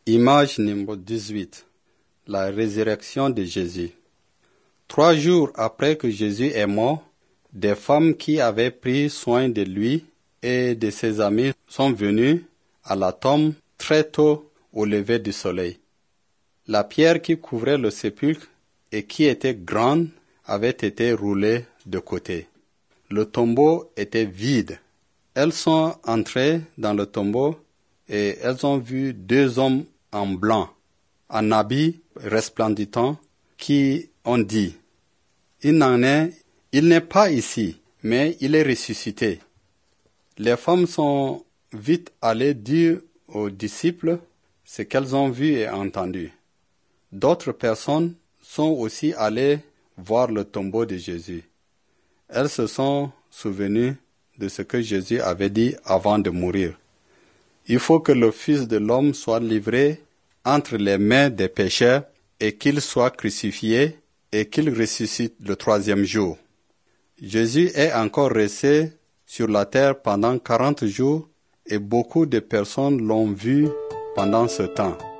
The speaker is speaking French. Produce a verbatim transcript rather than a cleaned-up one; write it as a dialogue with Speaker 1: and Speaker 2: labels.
Speaker 1: Image numéro dix-huit. La résurrection de Jésus. Trois jours après que Jésus est mort, des femmes qui avaient pris soin de lui et de ses amis sont venues à la tombe très tôt au lever du soleil. La pierre qui couvrait le sépulcre et qui était grande avait été roulée de côté. Le tombeau était vide. Elles sont entrées dans le tombeau et elles ont vu deux hommes en blanc, en habits resplendissants, qui ont dit, « Il n'en est, il n'est pas ici, mais il est ressuscité. » Les femmes sont vite allées dire aux disciples ce qu'elles ont vu et entendu. D'autres personnes sont aussi allées voir le tombeau de Jésus. Elles se sont souvenues de ce que Jésus avait dit avant de mourir. Il faut que le Fils de l'homme soit livré entre les mains des pécheurs et qu'il soit crucifié et qu'il ressuscite le troisième jour. Jésus est encore resté sur la terre pendant quarante jours et beaucoup de personnes l'ont vu pendant ce temps.